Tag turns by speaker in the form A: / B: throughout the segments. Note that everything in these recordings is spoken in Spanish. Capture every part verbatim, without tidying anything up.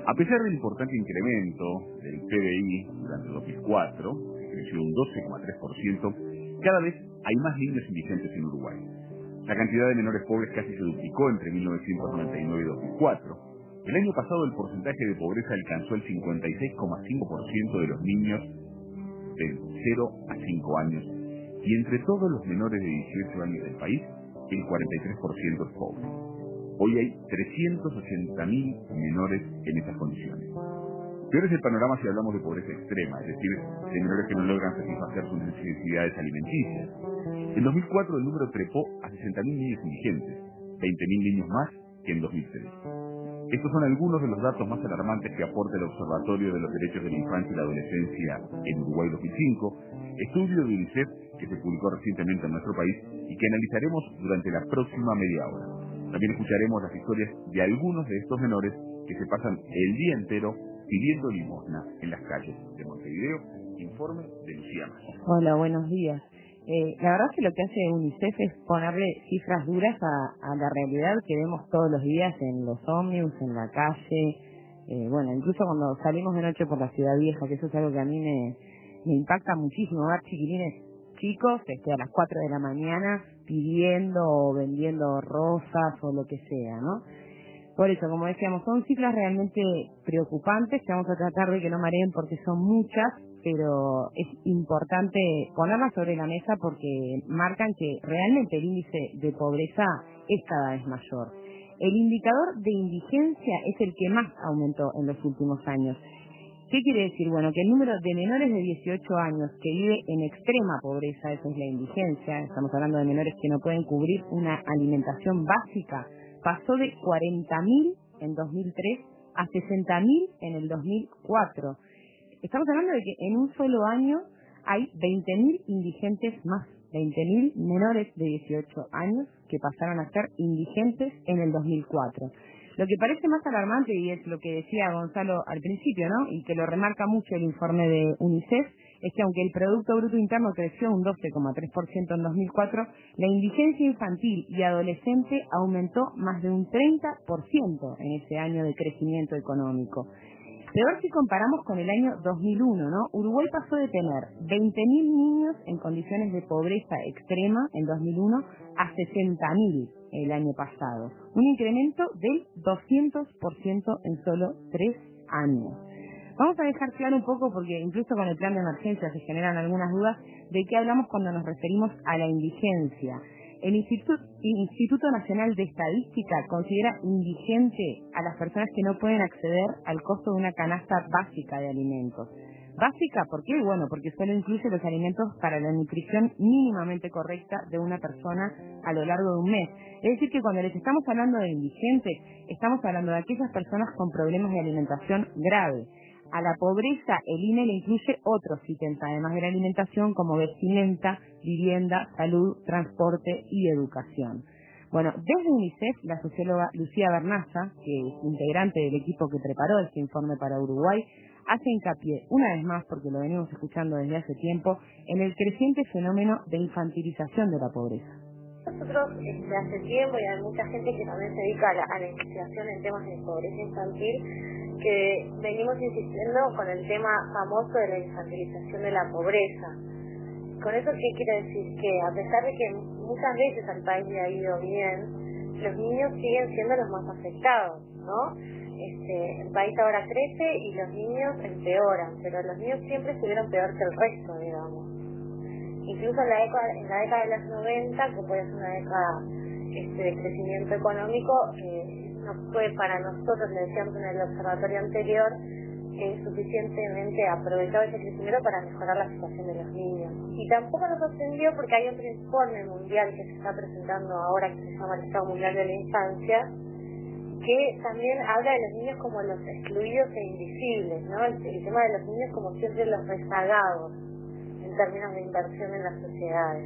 A: A pesar del importante incremento del P B I durante el dos mil cuatro, que creció un doce coma tres por ciento, cada vez hay más niños indigentes en Uruguay. La cantidad de menores pobres casi se duplicó entre mil novecientos noventa y nueve y dos mil cuatro. El año pasado el porcentaje de pobreza alcanzó el cincuenta y seis coma cinco por ciento de los niños de cero a cinco años, y entre todos los menores de dieciocho años del país, el cuarenta y tres por ciento es pobre. Hoy hay trescientos ochenta mil menores en estas condiciones. Peor es el panorama si hablamos de pobreza extrema, es decir, de menores que no logran satisfacer sus necesidades alimenticias. En dos mil cuatro el número trepó a sesenta mil niños indigentes, veinte mil niños más que en dos mil tres. Estos son algunos de los datos más alarmantes que aporta el Observatorio de los Derechos de la Infancia y la Adolescencia en Uruguay dos mil cinco, estudio de UNICEF que se publicó recientemente en nuestro país y que analizaremos durante la próxima media hora. También escucharemos las historias de algunos de estos menores que se pasan el día entero pidiendo limosna en las calles de Montevideo. Informe de Lucía Más.
B: Hola, buenos días. Eh, la verdad es que lo que hace UNICEF es ponerle cifras duras a, a la realidad que vemos todos los días en los ómnibus, en la calle, eh, bueno, incluso cuando salimos de noche por la ciudad vieja, que eso es algo que a mí me, me impacta muchísimo, ver chiquilines chicos este, a las cuatro de la mañana pidiendo o vendiendo rosas o lo que sea, ¿no? Por eso, como decíamos, son cifras realmente preocupantes que vamos a tratar de que no mareen porque son muchas, pero es importante ponerlas sobre la mesa porque marcan que realmente el índice de pobreza es cada vez mayor. El indicador de indigencia es el que más aumentó en los últimos años. ¿Qué quiere decir? Bueno, que el número de menores de dieciocho años que vive en extrema pobreza, eso es la indigencia, estamos hablando de menores que no pueden cubrir una alimentación básica, pasó de cuarenta mil en dos mil tres a sesenta mil en el dos mil cuatro. Estamos hablando de que en un solo año hay veinte mil indigentes más, veinte mil menores de dieciocho años que pasaron a ser indigentes en el dos mil cuatro. Lo que parece más alarmante, y es lo que decía Gonzalo al principio, ¿no? Y que lo remarca mucho el informe de UNICEF, es que aunque el Producto Bruto Interno creció un doce coma tres por ciento en dos mil cuatro, la indigencia infantil y adolescente aumentó más de un treinta por ciento en ese año de crecimiento económico. Peor si comparamos con el año dos mil uno, ¿no? Uruguay pasó de tener veinte mil niños en condiciones de pobreza extrema en dos mil uno a sesenta mil el año pasado. Un incremento del doscientos por ciento en solo tres años. Vamos a dejar claro un poco, porque incluso con el plan de emergencia se generan algunas dudas, de qué hablamos cuando nos referimos a la indigencia. El Instituto, Instituto Nacional de Estadística considera indigente a las personas que no pueden acceder al costo de una canasta básica de alimentos. Básica, ¿por qué? Bueno, porque solo incluye los alimentos para la nutrición mínimamente correcta de una persona a lo largo de un mes. Es decir, que cuando les estamos hablando de indigentes, estamos hablando de aquellas personas con problemas de alimentación grave. A la pobreza el I N E le incluye otros ítems, además de la alimentación, como vestimenta, vivienda, salud, transporte y educación. Bueno, desde UNICEF, la socióloga Lucía Bernaza, que es integrante del equipo que preparó este informe para Uruguay, hace hincapié, una vez más, porque lo venimos escuchando desde hace tiempo, en el creciente fenómeno de infantilización de la pobreza.
C: Nosotros desde hace tiempo, y hay mucha gente que también se dedica a la, a la investigación en temas de pobreza infantil, que venimos insistiendo con el tema famoso de la infantilización de la pobreza. ¿Con eso qué quiere decir? Que a pesar de que muchas veces al país le ha ido bien, los niños siguen siendo los más afectados, ¿no? Este, el país ahora crece y los niños empeoran, pero los niños siempre estuvieron peor que el resto, digamos. Incluso en la década, en la década de los noventa, que puede ser una década este, de crecimiento económico, eh, no fue para nosotros, le decíamos en el observatorio anterior, eh, suficientemente aprovechado ese crecimiento para mejorar la situación de los niños. Y tampoco nos sorprendió porque hay otro informe mundial que se está presentando ahora, que se llama el Estado Mundial de la Infancia, que también habla de los niños como los excluidos e invisibles, ¿no? El, el tema de los niños como siempre los rezagados en términos de inversión en las sociedades.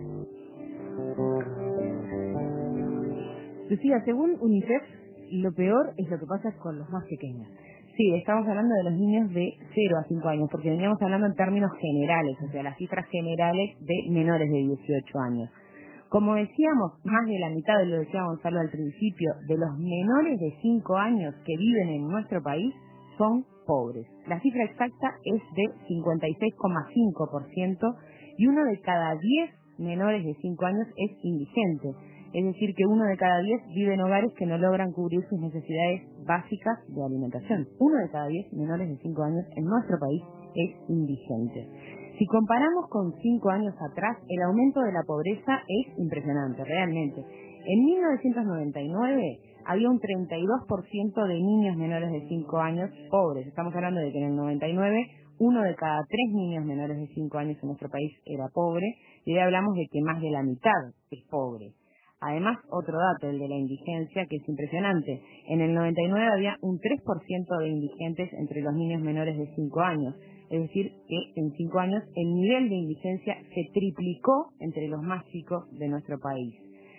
B: Lucía, según UNICEF, lo peor es lo que pasa con los más pequeños. Sí, estamos hablando de los niños de cero a cinco años, porque veníamos hablando en términos generales, o sea, las cifras generales de menores de dieciocho años. Como decíamos, más de la mitad, lo decía Gonzalo al principio, de los menores de cinco años que viven en nuestro país son pobres. La cifra exacta es de cincuenta y seis coma cinco por ciento y uno de cada diez menores de cinco años es indigente. Es decir, que uno de cada diez vive en hogares que no logran cubrir sus necesidades básicas de alimentación. Uno de cada diez menores de cinco años en nuestro país es indigente. Si comparamos con cinco años atrás, el aumento de la pobreza es impresionante, realmente. En mil novecientos noventa y nueve había un treinta y dos por ciento de niños menores de cinco años pobres. Estamos hablando de que en el noventa y nueve uno de cada tres niños menores de cinco años en nuestro país era pobre, y hoy hablamos de que más de la mitad es pobre. Además, otro dato, el de la indigencia, que es impresionante. En el noventa y nueve había un tres por ciento de indigentes entre los niños menores de cinco años. Es decir, que en cinco años el nivel de indigencia se triplicó entre los más chicos de nuestro país.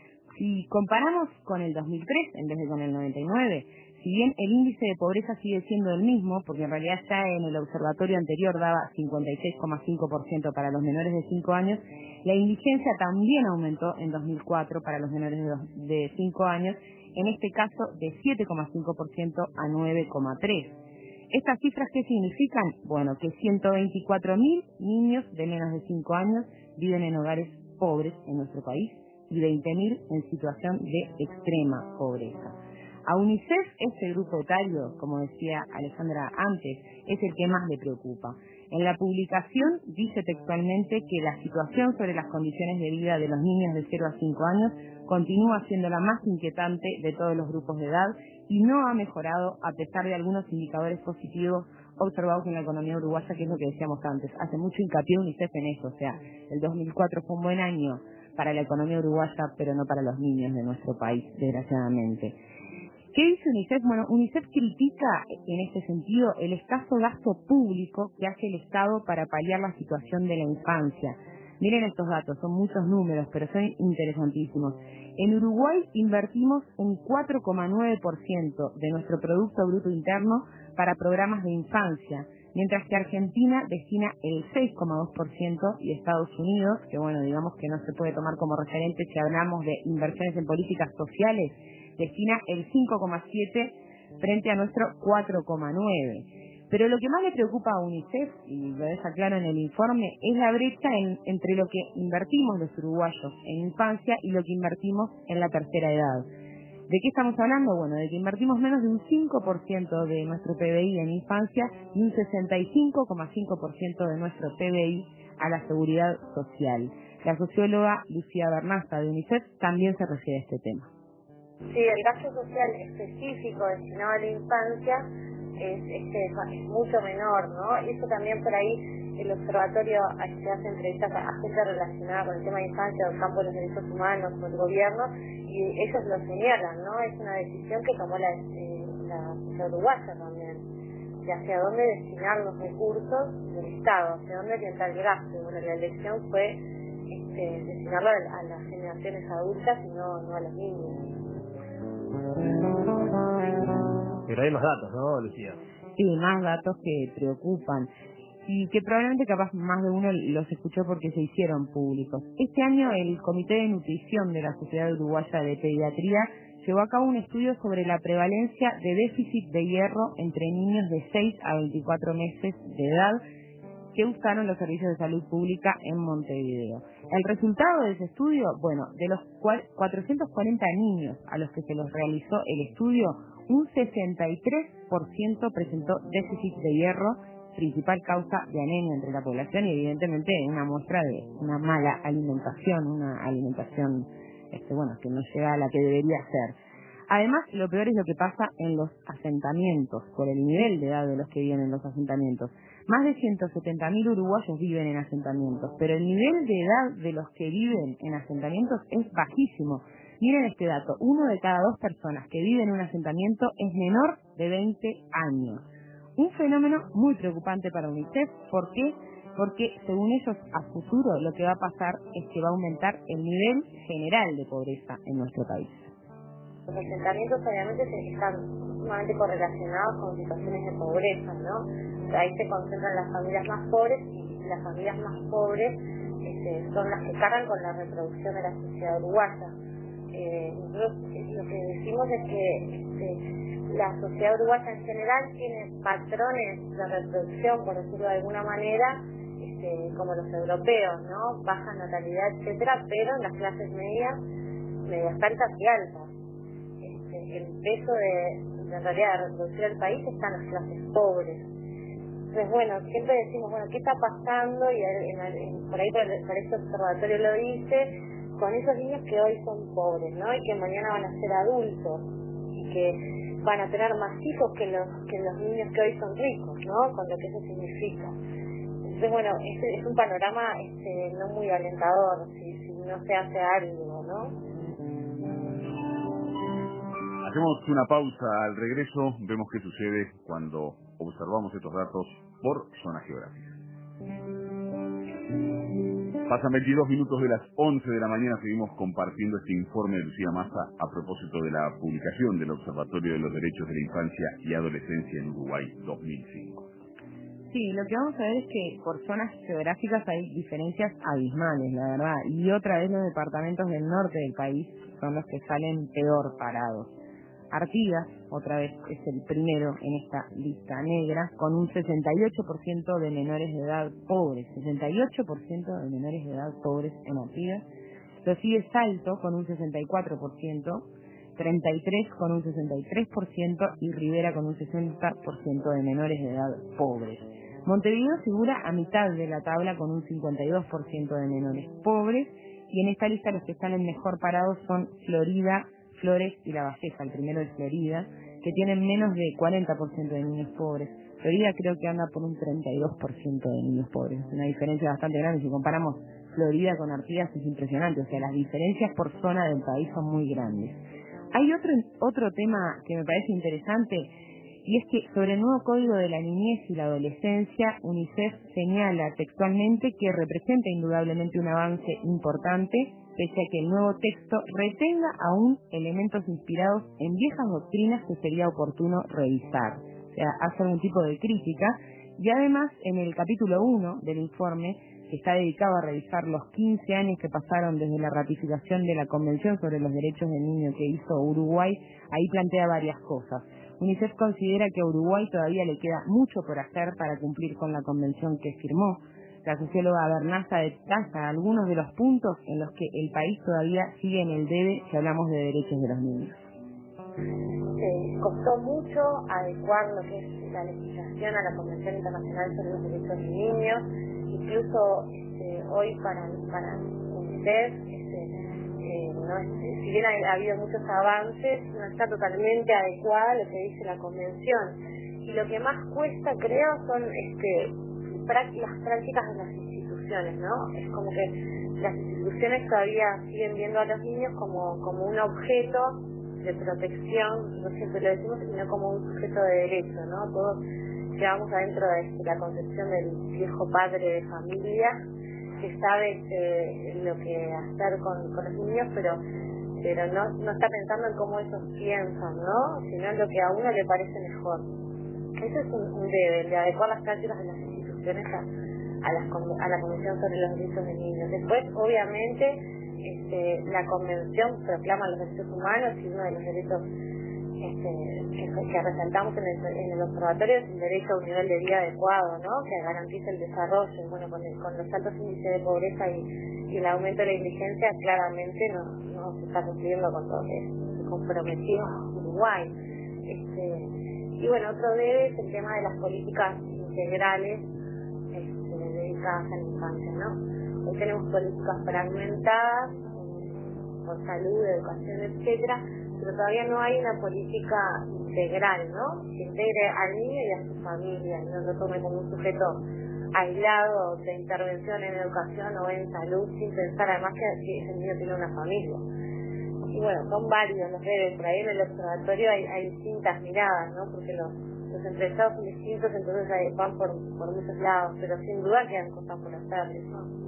B: Si comparamos con el dos mil tres en vez de con el noventa y nueve, si bien el índice de pobreza sigue siendo el mismo, porque en realidad ya en el observatorio anterior daba cincuenta y seis coma cinco por ciento para los menores de cinco años, la indigencia también aumentó en dos mil cuatro para los menores de cinco años, en este caso de siete coma cinco por ciento a nueve coma tres por ciento. ¿Estas cifras qué significan? Bueno, que ciento veinticuatro mil niños de menos de cinco años viven en hogares pobres en nuestro país y veinte mil en situación de extrema pobreza. A UNICEF, este grupo etario, como decía Alejandra antes, es el que más le preocupa. En la publicación dice textualmente que la situación sobre las condiciones de vida de los niños de cero a cinco años continúa siendo la más inquietante de todos los grupos de edad y no ha mejorado a pesar de algunos indicadores positivos observados en la economía uruguaya, que es lo que decíamos antes. Hace mucho hincapié UNICEF en eso, o sea, el dos mil cuatro fue un buen año para la economía uruguaya, pero no para los niños de nuestro país, desgraciadamente. ¿Qué dice UNICEF? Bueno, UNICEF critica en este sentido el escaso gasto público que hace el Estado para paliar la situación de la infancia. Miren estos datos, son muchos números, pero son interesantísimos. En Uruguay invertimos un cuatro coma nueve por ciento de nuestro Producto Bruto Interno para programas de infancia, mientras que Argentina destina el seis coma dos por ciento y Estados Unidos, que bueno, digamos que no se puede tomar como referente si hablamos de inversiones en políticas sociales, destina el cinco coma siete por ciento frente a nuestro cuatro coma nueve por ciento. Pero lo que más le preocupa a UNICEF, y lo deja claro en el informe, es la brecha en, entre lo que invertimos los uruguayos en infancia y lo que invertimos en la tercera edad. ¿De qué estamos hablando? Bueno, de que invertimos menos de un cinco por ciento de nuestro P B I en infancia y un sesenta y cinco coma cinco por ciento de nuestro P B I a la seguridad social. La socióloga Lucía Bernaza de UNICEF también se refiere a este tema.
C: Sí, el gasto social específico destinado a la infancia es, este, es mucho menor, ¿no? Y eso también por ahí el observatorio se hace entrevistas a gente relacionada con el tema de infancia, del campo de los derechos humanos, con el gobierno, y ellos lo señalan, ¿no? Es una decisión que tomó la, eh, la sociedad uruguaya también, de hacia dónde destinar los recursos del Estado, hacia dónde orientar el gasto. Y bueno, la elección fue este, destinarlo a, a las generaciones adultas y no, no a los niños.
D: Pero hay más datos, ¿no, Lucía?
B: Sí, más datos que preocupan y que probablemente capaz más de uno los escuchó porque se hicieron públicos. Este año el Comité de Nutrición de la Sociedad Uruguaya de Pediatría llevó a cabo un estudio sobre la prevalencia de déficit de hierro entre niños de seis a veinticuatro meses de edad que usaron los servicios de salud pública en Montevideo. El resultado de ese estudio, bueno, de los cuatrocientos cuarenta niños a los que se los realizó el estudio, un sesenta y tres por ciento presentó déficit de hierro, principal causa de anemia entre la población y evidentemente una muestra de una mala alimentación, una alimentación este, bueno, que no llega a la que debería ser. Además, lo peor es lo que pasa en los asentamientos, por el nivel de edad de los que viven en los asentamientos. Más de ciento setenta mil uruguayos viven en asentamientos, pero el nivel de edad de los que viven en asentamientos es bajísimo. Miren este dato, uno de cada dos personas que vive en un asentamiento es menor de veinte años. Un fenómeno muy preocupante para UNICEF. ¿Por qué? Porque según ellos a futuro lo que va a pasar es que va a aumentar el nivel general de pobreza en nuestro país.
C: Los asentamientos obviamente están sumamente correlacionados con situaciones de pobreza, ¿no? O sea, ahí se concentran las familias más pobres y las familias más pobres este, son las que cargan con la reproducción de la sociedad uruguaya. Eh, nosotros lo que decimos es que este, la sociedad uruguaya en general tiene patrones de reproducción, por decirlo de alguna manera, este, como los europeos, ¿no? Baja natalidad, etcétera, pero en las clases medias, medias altas y altas. Este, el peso de, de en realidad de reproducir el país está en las clases pobres. Entonces, bueno, siempre decimos, bueno, ¿qué está pasando? Y en, en, en, por ahí por, por este observatorio lo dice, con esos niños que hoy son pobres, ¿no? Y que mañana van a ser adultos y que van a tener más hijos que los que los niños que hoy son ricos, ¿no? Con lo que eso significa. Entonces, bueno, este es un panorama este, no muy alentador si, si no se hace algo, ¿no?
A: Hacemos una pausa. Al regreso vemos qué sucede cuando observamos estos datos por zona geográfica. Pasan veintidós minutos de las once de la mañana. Seguimos compartiendo este informe de Lucía Massa a propósito de la publicación del Observatorio de los Derechos de la Infancia y Adolescencia en Uruguay dos mil cinco.
B: Sí, lo que vamos a ver es que por zonas geográficas hay diferencias abismales, la verdad. Y otra vez los departamentos del norte del país son los que salen peor parados. Artigas, otra vez, es el primero en esta lista negra, con un sesenta y ocho por ciento de menores de edad pobres. sesenta y ocho por ciento de menores de edad pobres en Artigas. Lo sigue Salto, con un sesenta y cuatro por ciento. treinta y tres con un sesenta y tres por ciento y Rivera con un sesenta por ciento de menores de edad pobres. Montevideo figura a mitad de la tabla con un cincuenta y dos por ciento de menores pobres, y en esta lista los que salen mejor parados son Florida, Flores y La Valleja. El primero es Florida, que tienen menos de cuarenta por ciento de niños pobres. Florida creo que anda por un treinta y dos por ciento de niños pobres, una diferencia bastante grande. Si comparamos Florida con Artigas es impresionante, o sea, las diferencias por zona del país son muy grandes. Hay otro otro tema que me parece interesante, y es que sobre el nuevo Código de la Niñez y la Adolescencia, UNICEF señala textualmente que representa indudablemente un avance importante, pese a que el nuevo texto retenga aún elementos inspirados en viejas doctrinas que sería oportuno revisar. O sea, hace algún tipo de crítica, y además en el capítulo uno del informe, que está dedicado a revisar los quince años que pasaron desde la ratificación de la Convención sobre los Derechos del Niño que hizo Uruguay, ahí plantea varias cosas. UNICEF considera que a Uruguay todavía le queda mucho por hacer para cumplir con la convención que firmó. La socióloga Bernaza detalla algunos de los puntos en los que el país todavía sigue en el debe si hablamos de derechos de los niños.
C: Eh, costó mucho adecuar lo que es la legislación a la Convención Internacional sobre los Derechos del Niño. Incluso este, hoy para, para UNICEF, este, eh, no es, si bien ha, ha habido muchos avances, no está totalmente adecuada a lo que dice la Convención. Y lo que más cuesta, creo, son este, las prácticas de las instituciones, ¿no? Es como que las instituciones todavía siguen viendo a los niños como, como un objeto de protección, nosotros siempre lo decimos, sino como un sujeto de derecho, ¿no? Todos llevamos adentro de la concepción del viejo padre de familia que sabe eh, lo que hacer con, con los niños, pero pero no, no está pensando en cómo ellos piensan, ¿no? Sino en lo que a uno le parece mejor. Eso es un, un debe, de adecuar las prácticas de las instituciones a, a, las, a la Convención sobre los Derechos del Niño. Después, obviamente, este, la Convención proclama los derechos humanos, y uno de los derechos este, que, que resaltamos en el, en el observatorio es el derecho a un nivel de vida adecuado, ¿no? Que garantice el desarrollo. Bueno, con, el, con los altos índices de pobreza y, y el aumento de la indigencia, claramente no, no se está cumpliendo con todo eso. Se comprometió Uruguay. Este, y bueno, otro debe es el tema de las políticas integrales este, dedicadas a la infancia, ¿no? Hoy tenemos políticas fragmentadas por salud, educación, etcétera, pero todavía no hay una política integral, ¿no? Que integre al niño y a su familia, y no lo tome como un sujeto aislado de intervención en educación o en salud, sin pensar además que, que ese niño tiene una familia. Y bueno, son varios los deberes, por ahí en el observatorio hay, hay distintas miradas, ¿no? Porque los, los entrevistados son distintos, entonces ahí van por, por muchos lados, pero sin duda quedan cosas por hacer, ¿no?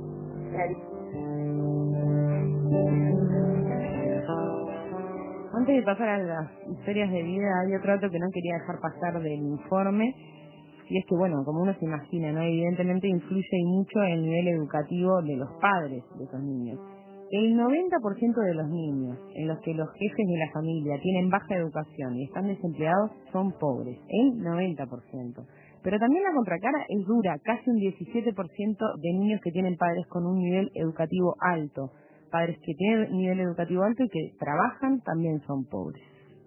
B: Antes de pasar a las historias de vida, hay otro dato que no quería dejar pasar del informe, y es que, bueno, como uno se imagina, ¿no? Evidentemente influye mucho el nivel educativo de los padres de esos niños. el noventa por ciento de los niños en los que los jefes de la familia tienen baja educación y están desempleados son pobres, el noventa por ciento. Pero también la contracara es dura, casi un diecisiete por ciento de niños que tienen padres con un nivel educativo alto. Padres que tienen nivel educativo alto y que trabajan también son pobres.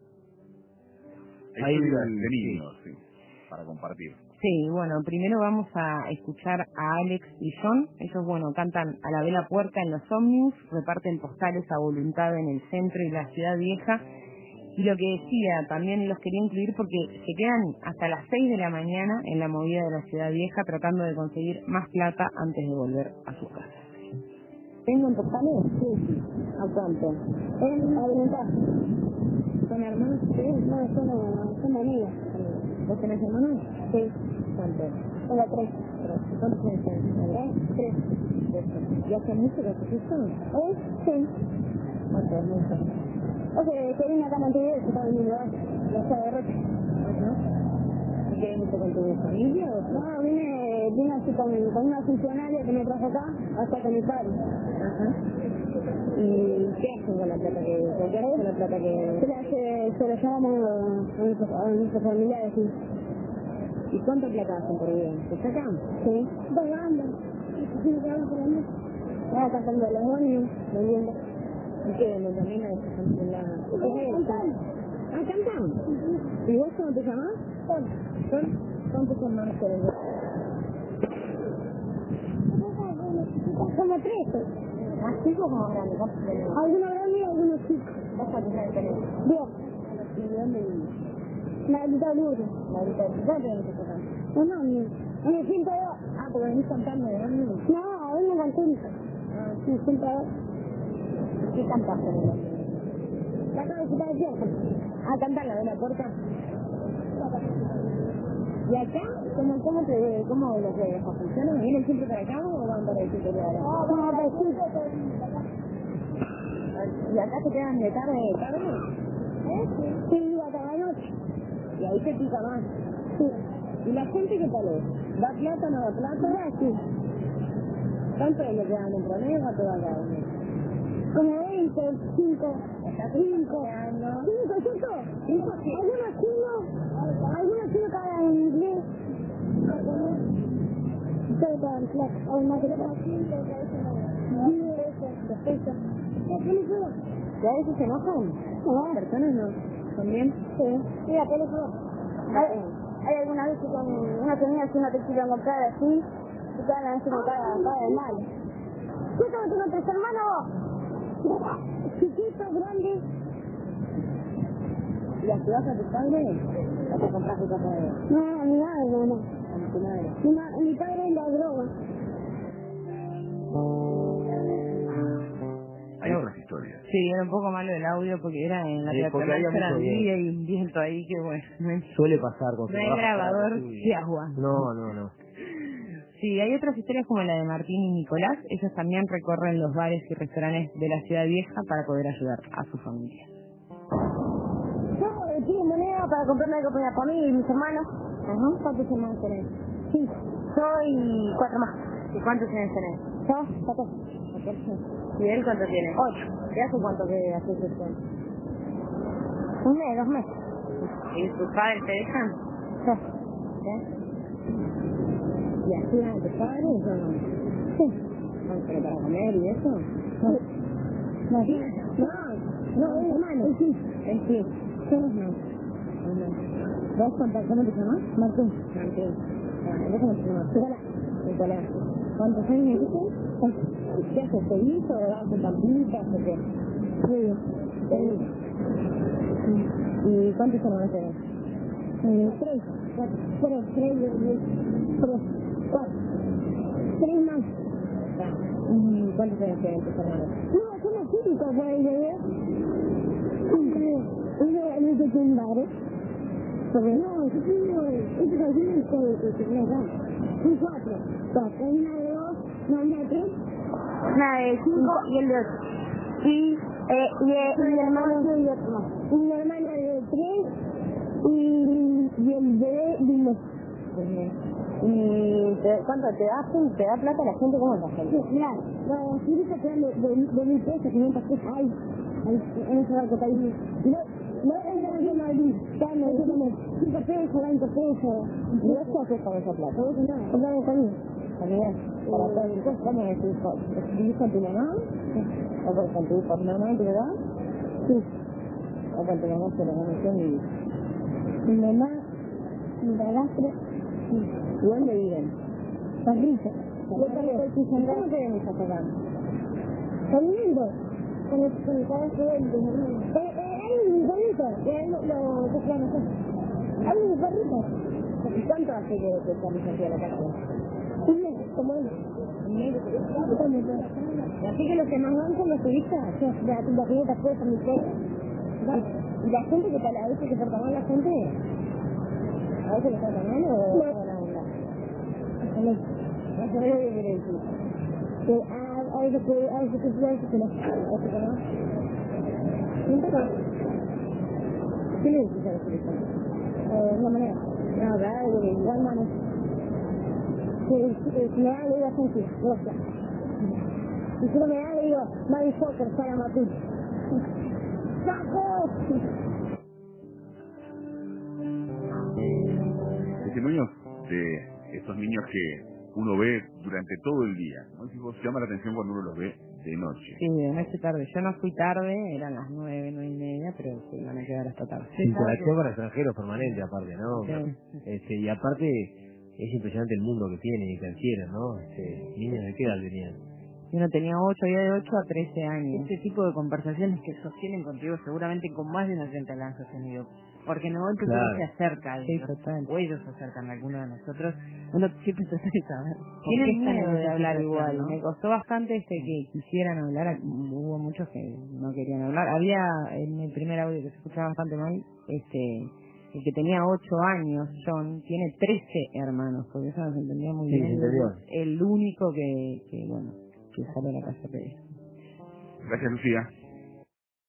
A: Hay de niños, sí, para compartir.
B: Sí, bueno, primero vamos a escuchar a Alex y John. Ellos, bueno, cantan a la vela puerta en los ómnibus, reparten postales a voluntad en el centro y la ciudad vieja. Y lo que decía, también los quería incluir porque se quedan hasta las seis de la mañana en la movida de la ciudad vieja tratando de conseguir más plata antes de volver a sus casas.
E: ¿Tengo en postales? Sí, sí. ¿A cuánto? En a voluntad. ¿Son hermanos? Sí, no, son, son amigas. ¿Vos tenés hermanos? Sí. ¿Cuántos? Tengo tres. ¿Cuántos tenés? Tres. Tres. ¿Y hace mucho que haces esto? ¿Eh? Sí. ¿Cuánto es mucho? O sea, que vine acá a Montevideo y se estaba viniendo la ciudad de Rocha. ¿Y qué viniste con tu familia o no? No, vine, vine así con, con una funcionaria que me trajo acá, hasta con mi padre. Ajá. ¿Y qué hacen con la plata que, con qué hacen con la plata que...? Se la, se, se la llevamos a nuestros, a nuestros familiares, sí. ¿Y cuánta plata hacen por día? ¿Se sacan? Sí. Pagando. Sí, pagando por año. Estaba cantando los ómnibus, vendiendo. ¿Y qué venden también a en la...? ¿Ah, cantan? ¿Y vos cómo te llamás? Son. ¿Son? ¿Cuántos hermanos tenés? Como tres. ¿Más chicos o más grandes? Algunos grandes y algunos chicos. ¿Vos cuántos años tenés? Diez. ¿Y de dónde vivís? La dictadura. La dictadura. ¿Dónde venís a tocar? No, no, en el ciento dos. Ah, porque venís cantando, ¿de dónde venís? No, vengo cantando. Ah, sí, ciento dos. ¿Qué cantas en el ómnibus? La cabecita de tierra. ¿A cantar la de la puerta? ¿Y acá? ¿Cómo, cómo, te, cómo los de las funciones? ¿Vienen siempre para acá o van para el sitio de ahora? No, no, para el sitio. ¿Y acá se quedan de tarde de tarde? ¿Eh? Sí, sí, hasta la noche. ¿Y ahí se pica más? Sí. ¿Y la gente qué tal es? ¿Da plata o no da plata? Sí. ¿Cuánto es lo que dan en promedio o toda la vez? Como veinte, cinco, cinco, cinco, cinco, algunos chinos, algunos chinos que hablan en inglés, todo para el clase, o más que todo, respeto. ¿Y a veces se enojan? No. ¿Personas no? ¿También? Sí. Sí, a teléfono. Hay, hay algunas veces con una comida que uno te quiere comprar así, y te van a decir cara, cara de mal. ¿Tú cómo tengo tres hermanos? Chiquito, grande. ¿Y las llevas a tus padres? ¿O te compras tu casa de ellos? No, a mi madre, no, no. ¿A tu madre? Mi, ma mi padre es la droga.
A: Hay otras historias.
B: Sí, era un poco malo el audio porque era en la
D: Sí,
B: que
D: había mucho
B: día y un viento ahí que bueno. No hay,
D: Suele pasar con
B: no hay grabador de agua.
D: No, no, no.
B: Sí, hay otras historias como la de Martín y Nicolás. Ellos también recorren los bares y restaurantes de la ciudad vieja para poder ayudar a su familia.
E: Yo pido moneda para comprarme algo para para mí y mis hermanos. Ajá. ¿Cuántos hermanos tenés? Sí. Yo y cuatro más.
B: ¿Y cuántos años tenés?
E: Yo, catorce.
B: ¿Y él cuánto tiene?
E: Ocho.
B: ¿Y hace cuánto que haces esto?
E: Un mes, dos meses.
B: ¿Y tus padres te dejan?
E: Sí.
B: ¿Sí?
E: ¿Y ayudan a tus padres o no? Sí.
B: ¿Pero para comer y eso?
E: No. No, sí. No, no, es hermano. Sí.
B: Es sí.
E: Somos no. ¿Vos cuántas, cómo te llamas? Martín.
B: Martín.
E: Ah, ¿vos cómo te llamas? Nicolás. Nicolás. ¿Cuántos años me dijiste? ¿Qué haces? ¿Seguís o haces campitas o qué? Sí. ¿Seguís? ¿Y cuántos hermanos tenés? Eh, tres. Cuatro. Tres, tres, tres, tres. Cuatro. Tres más.
B: ¿Y cuántos años tienen tus hermanos?
E: No, somos cinco, por el bebé. Cinco. Uno no sé quién va, ¿eh? Porque no, yo tengo, este canción es todo lo que tenía acá. Son cuatro. Cuatro. Una de dos, no, una de tres. Una de cinco y el de ocho. Y, eh, y, eh, y mi hermano y otro más. Y mi hermana de tres y, y el bebé de un mes. ¿Y te, cuánto te da, te da plata la gente? ¿Cómo es la gente? Sí, claro, los turistas te dan de, de, de mil pesos, quinientos pesos, ay, ay, en ese barco está ahí. No, no es la región de Madrid, dame, dame, cinco pesos, veinte pesos. ¿Y vos qué haces con esa plata? Vos nada, comprame comida. Comida, para todo el tiempo, ¿cómo es tu hijo? ¿Vivís con tu mamá? Sí. ¿O con tu hijo? ¿Tu mamá y tu papá? Sí. ¿O con tu mamá se lo conoció mi vida? Mi mamá, mi padrastro, sí. ¿Y dónde viven? Parrilla. ¿Cómo te venís hasta acá? Caminando. Con el, con el caballo de él. Eh, eh, hay un perrito. Eh, lo, lo, lo, claro, hay un perrito. ¿Y cuánto hace que, que estamos aquí a la casa? Un mes, como él. Un mes. Así que los que más van son los turistas. La clienta puesta, mi perro. Y la gente que tal, a veces que porta mal la gente, a veces le está mal o buena onda. No sé lo que quiere decir. Que a veces que a veces que sí, a veces que no. A veces que no. Siempre no. ¿Qué le decís a los turistas? De una manera. No, claro, de igual mano. Si me da, le digo a gente, gracias. Y si no me da, le digo, motherfucker, para Matul. ¡Saco!
A: Testimonios de estos niños que uno ve durante todo el día, ¿no? Tipo, llama la atención cuando uno los ve de noche.
B: Sí, de noche tarde. Yo no fui tarde, eran las nueve, nueve y media, pero se van a quedar hasta tarde.
D: Interacción con extranjeros permanente, aparte, ¿no?
B: Sí.
D: Este, y aparte, es impresionante el mundo que tienen y que adquieren, ¿no? Este, niños de qué edad tenían.
B: Uno tenía ocho, ya de ocho a trece años.
F: Este tipo de conversaciones que sostienen contigo seguramente con más de una gente la han sostenido. Porque no el futuro
D: Claro.
F: se acerca a
B: Sí,
F: ellos,
B: total.
F: o ellos se acercan a alguno de nosotros. Uno siempre trata de saber. ¿por qué
B: Tienen
F: están en
B: miedo de
F: esa
B: hablar
F: situación,
B: igual.
F: no?
B: Me costó bastante este que quisieran hablar. Hubo muchos que no querían hablar. Había en el primer audio que se escuchaba bastante mal, este, el que tenía ocho años, John, tiene trece hermanos, porque eso no se entendía muy
D: Sí,
B: bien.
D: se entendió.
B: El único que, que bueno, que sale a la casa de
A: Gracias, Lucía.